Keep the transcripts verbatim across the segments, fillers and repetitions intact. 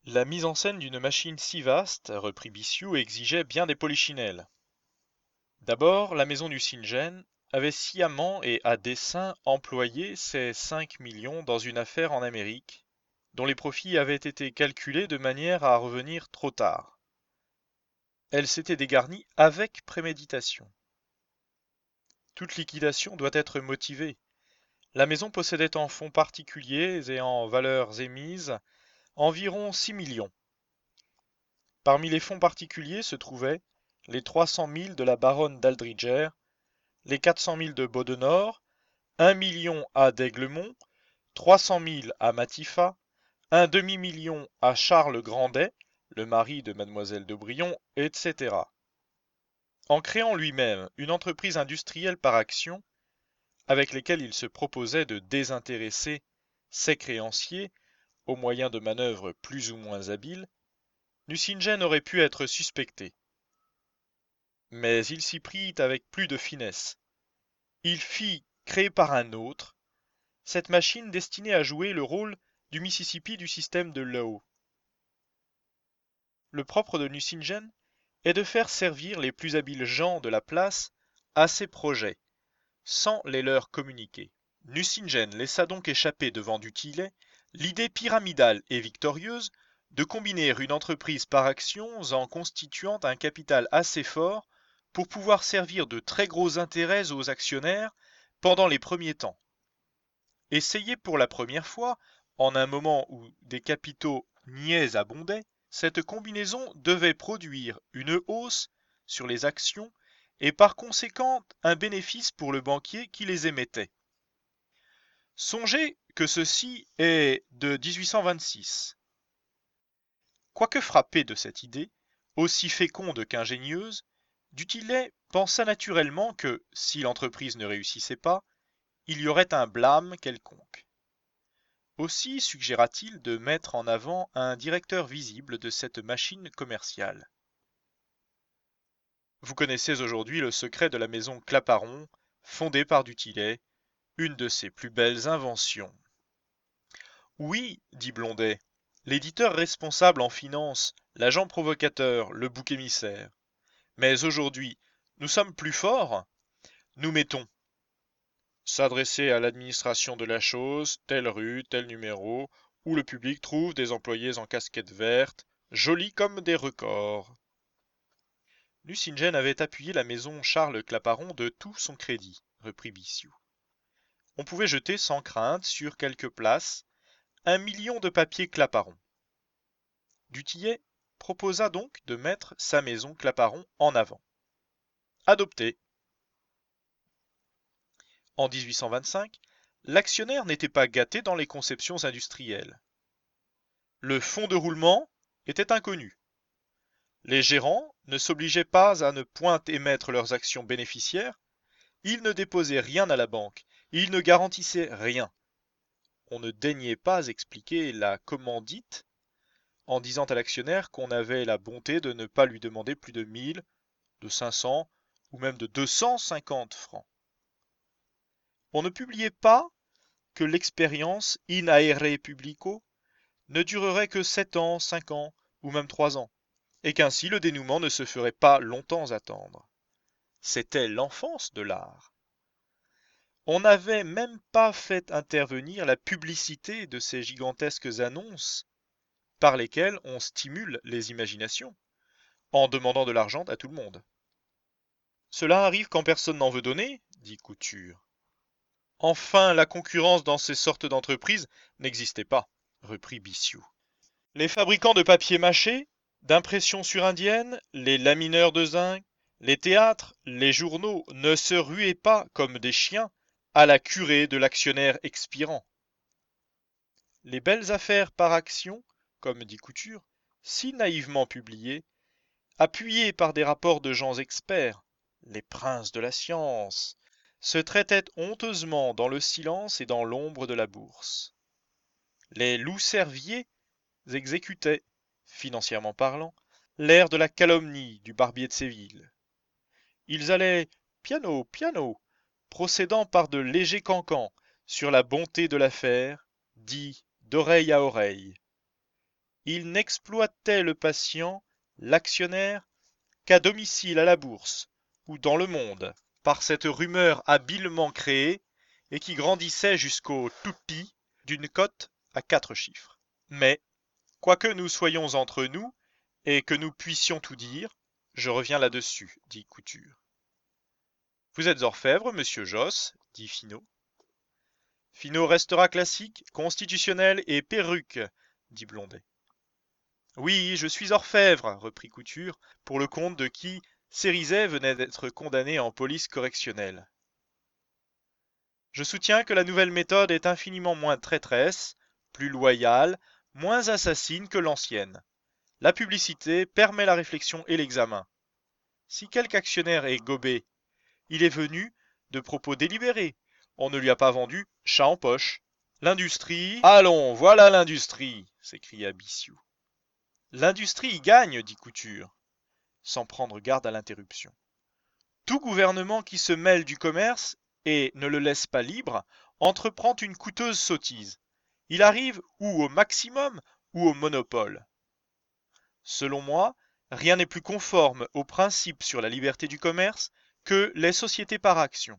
La mise en scène d'une machine si vaste, reprit Bixiou, exigeait bien des polichinelles. D'abord, la maison du St-Gen avait sciemment et à dessein employé ses cinq millions dans une affaire en Amérique, dont les profits avaient été calculés de manière à revenir trop tard. Elle s'était dégarnie avec préméditation. Toute liquidation doit être motivée. La maison possédait en fonds particuliers et en valeurs émises environ six millions. Parmi les fonds particuliers se trouvaient les trois cent mille de la baronne d'Aldriger, les quatre cent mille de Beaudenord, un million à d'Aiglemont, trois cent mille à Matifat, un demi-million à Charles Grandet, le mari de mademoiselle d'Aubrion, et cetera. En créant lui-même une entreprise industrielle par action, avec lesquelles il se proposait de désintéresser ses créanciers au moyen de manœuvres plus ou moins habiles, Nucingen aurait pu être suspecté. Mais il s'y prit avec plus de finesse. Il fit, créer par un autre, cette machine destinée à jouer le rôle du Mississippi du système de Lowe. Le propre de Nucingen est de faire servir les plus habiles gens de la place à ses projets, sans les leur communiquer. Nucingen laissa donc échapper devant du Tillet l'idée pyramidale et victorieuse de combiner une entreprise par actions en constituant un capital assez fort pour pouvoir servir de très gros intérêts aux actionnaires pendant les premiers temps. Essayé pour la première fois, en un moment où des capitaux niais abondaient, cette combinaison devait produire une hausse sur les actions et par conséquent un bénéfice pour le banquier qui les émettait. Songez que ceci est de dix-huit cent vingt-six. Quoique frappé de cette idée, aussi féconde qu'ingénieuse, du Tillet pensa naturellement que, si l'entreprise ne réussissait pas, il y aurait un blâme quelconque. Aussi suggéra-t-il de mettre en avant un directeur visible de cette machine commerciale. Vous connaissez aujourd'hui le secret de la maison Claparon, fondée par du Tillet, une de ses plus belles inventions. Oui, dit Blondet, l'éditeur responsable en finance, l'agent provocateur, le bouc émissaire. Mais aujourd'hui, nous sommes plus forts. Nous mettons s'adresser à l'administration de la chose, telle rue, tel numéro, où le public trouve des employés en casquette verte, jolis comme des recors. Nucingen avait appuyé la maison Charles Claparon de tout son crédit, reprit Bixiou. On pouvait jeter sans crainte sur quelques places un million de papier Claparon. Du Tillet proposa donc de mettre sa maison Claparon en avant. Adopté. En dix-huit cent vingt-cinq, l'actionnaire n'était pas gâté dans les conceptions industrielles. Le fonds de roulement était inconnu. Les gérants ne s'obligeaient pas à ne point émettre leurs actions bénéficiaires, ils ne déposaient rien à la banque, ils ne garantissaient rien. On ne daignait pas expliquer la commandite en disant à l'actionnaire qu'on avait la bonté de ne pas lui demander plus de mille, de cinq cents ou même de deux cent cinquante francs. On ne publiait pas que l'expérience in aere publico ne durerait que sept ans, cinq ans ou même trois ans, et qu'ainsi le dénouement ne se ferait pas longtemps attendre. C'était l'enfance de l'art. On n'avait même pas fait intervenir la publicité de ces gigantesques annonces par lesquelles on stimule les imaginations, en demandant de l'argent à tout le monde. Cela arrive quand personne n'en veut donner, dit Couture. Enfin, la concurrence dans ces sortes d'entreprises n'existait pas, reprit Bixiou. Les fabricants de papier mâché, d'impressions surindiennes, les lamineurs de zinc, les théâtres, les journaux ne se ruaient pas comme des chiens à la curée de l'actionnaire expirant. Les belles affaires par action, comme dit Couture, si naïvement publiées, appuyées par des rapports de gens experts, les princes de la science, se traitaient honteusement dans le silence et dans l'ombre de la bourse. Les loups-cerviers exécutaient, financièrement parlant, l'air de la calomnie du barbier de Séville. Ils allaient piano, piano, procédant par de légers cancans sur la bonté de l'affaire, dit d'oreille à oreille. il n'exploitait le patient, l'actionnaire, qu'à domicile à la bourse ou dans le monde, par cette rumeur habilement créée et qui grandissait jusqu'au toupie d'une cote à quatre chiffres. Mais, quoique nous soyons entre nous et que nous puissions tout dire, je reviens là-dessus, dit Couture. Vous êtes orfèvre, monsieur Josse, dit Finot. Finot restera classique, constitutionnel et perruque, dit Blondet. Oui, je suis orfèvre, reprit Couture, pour le compte de qui Cérizet venait d'être condamné en police correctionnelle. Je soutiens que la nouvelle méthode est infiniment moins traîtresse, plus loyale, moins assassine que l'ancienne. La publicité permet la réflexion et l'examen. Si quelque actionnaire est gobé, il est venu de propos délibérés. On ne lui a pas vendu chat en poche. L'industrie... Allons, voilà l'industrie, s'écria Bixiou. L'industrie y gagne, dit Couture, sans prendre garde à l'interruption. Tout gouvernement qui se mêle du commerce et ne le laisse pas libre entreprend une coûteuse sottise. Il arrive ou au maximum ou au monopole. Selon moi, rien n'est plus conforme au principe sur la liberté du commerce que les sociétés par actions.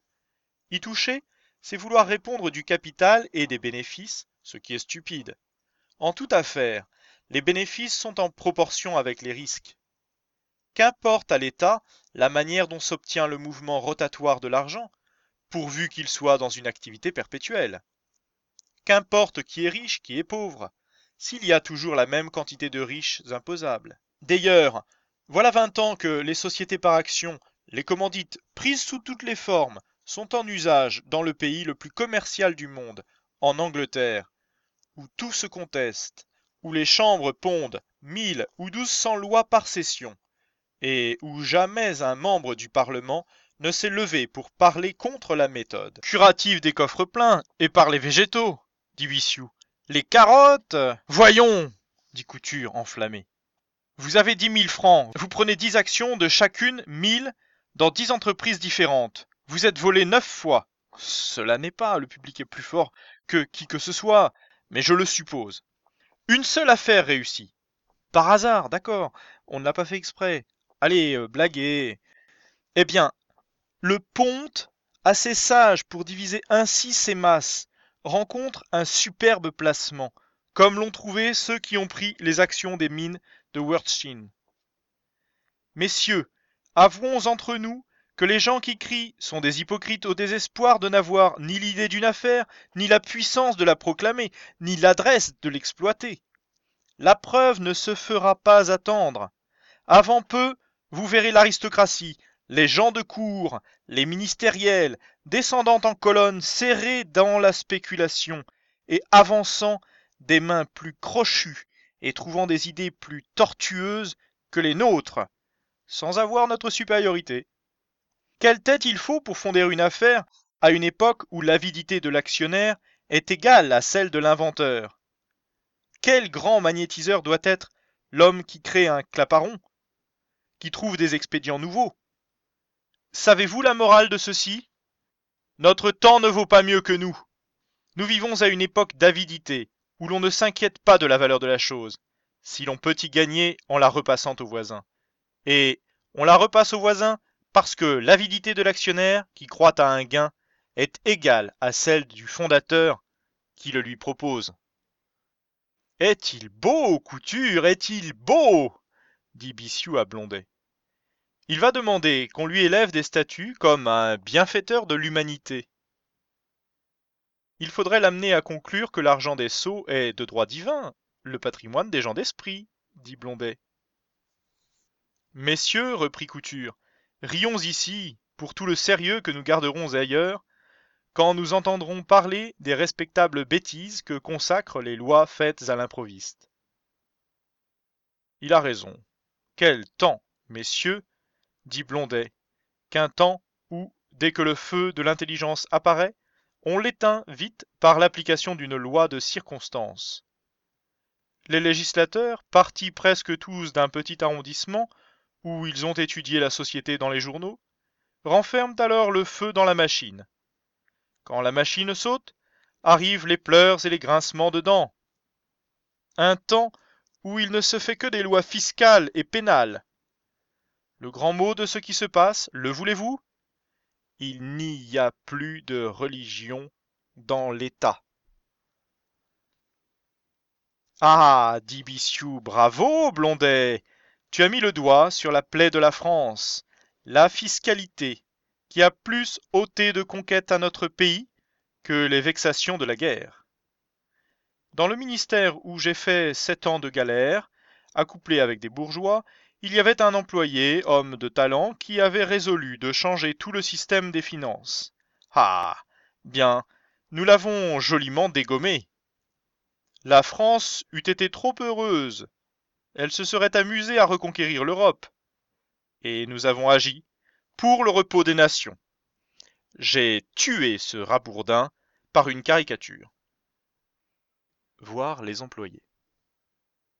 Y toucher, c'est vouloir répondre du capital et des bénéfices, ce qui est stupide. En toute affaire, les bénéfices sont en proportion avec les risques. Qu'importe à l'État la manière dont s'obtient le mouvement rotatoire de l'argent, pourvu qu'il soit dans une activité perpétuelle. Qu'importe qui est riche, qui est pauvre, s'il y a toujours la même quantité de riches imposables. D'ailleurs, voilà vingt ans que les sociétés par actions, les commandites prises sous toutes les formes, sont en usage dans le pays le plus commercial du monde, en Angleterre, où tout se conteste, où les chambres pondent mille ou douze cents lois par session, et où jamais un membre du Parlement ne s'est levé pour parler contre la méthode. Curative des coffres pleins, et par les végétaux, dit Bixiou. Les carottes! Voyons, dit Couture, enflammé. Vous avez dix mille francs, vous prenez dix actions de chacune mille dans dix entreprises différentes. Vous êtes volé neuf fois. Cela n'est pas, le public est plus fort que qui que ce soit, mais je le suppose. Une seule affaire réussie. Par hasard, d'accord, on ne l'a pas fait exprès. Allez, euh, blaguez. Eh bien, le ponte, assez sage pour diviser ainsi ses masses, rencontre un superbe placement, comme l'ont trouvé ceux qui ont pris les actions des mines de Wertschin. Messieurs, avouons entre nous que les gens qui crient sont des hypocrites au désespoir de n'avoir ni l'idée d'une affaire, ni la puissance de la proclamer, ni l'adresse de l'exploiter. La preuve ne se fera pas attendre. Avant peu, vous verrez l'aristocratie, les gens de cour, les ministériels, descendant en colonne serrés dans la spéculation et avançant des mains plus crochues et trouvant des idées plus tortueuses que les nôtres, sans avoir notre supériorité. Quelle tête il faut pour fonder une affaire à une époque où l'avidité de l'actionnaire est égale à celle de l'inventeur? Quel grand magnétiseur doit être l'homme qui crée un claparon, qui trouve des expédients nouveaux? Savez-vous la morale de ceci? Notre temps ne vaut pas mieux que nous. Nous vivons à une époque d'avidité, où l'on ne s'inquiète pas de la valeur de la chose. Si l'on peut y gagner en la repassant au voisin. Et on la repasse au voisin parce que l'avidité de l'actionnaire, qui croit à un gain, est égale à celle du fondateur qui le lui propose. Est-il beau, Couture, est-il beau? Dit Bixiou à Blondet. Il va demander qu'on lui élève des statues comme un bienfaiteur de l'humanité. Il faudrait l'amener à conclure que l'argent des sots est de droit divin, le patrimoine des gens d'esprit, dit Blondet. Messieurs, reprit Couture, rions ici, pour tout le sérieux que nous garderons ailleurs, quand nous entendrons parler des respectables bêtises que consacrent les lois faites à l'improviste. Il a raison. Quel temps, messieurs, dit Blondet, qu'un temps où, dès que le feu de l'intelligence apparaît, on l'éteint vite par l'application d'une loi de circonstance. Les législateurs, partis presque tous d'un petit arrondissement, où ils ont étudié la société dans les journaux, renferment alors le feu dans la machine. Quand la machine saute, arrivent les pleurs et les grincements de dents. Un temps où il ne se fait que des lois fiscales et pénales. Le grand mot de ce qui se passe, le voulez-vous? Il n'y a plus de religion dans l'État. Ah, dit Bixiou, bravo, Blondet! Tu as mis le doigt sur la plaie de la France, la fiscalité, qui a plus ôté de conquêtes à notre pays que les vexations de la guerre. Dans le ministère où j'ai fait sept ans de galère, accouplé avec des bourgeois, il y avait un employé, homme de talent, qui avait résolu de changer tout le système des finances. Ah, bien, nous l'avons joliment dégommé. La France eût été trop heureuse. Elle se serait amusée à reconquérir l'Europe. Et nous avons agi pour le repos des nations. J'ai tué ce Rabourdin par une caricature. Voir les employés.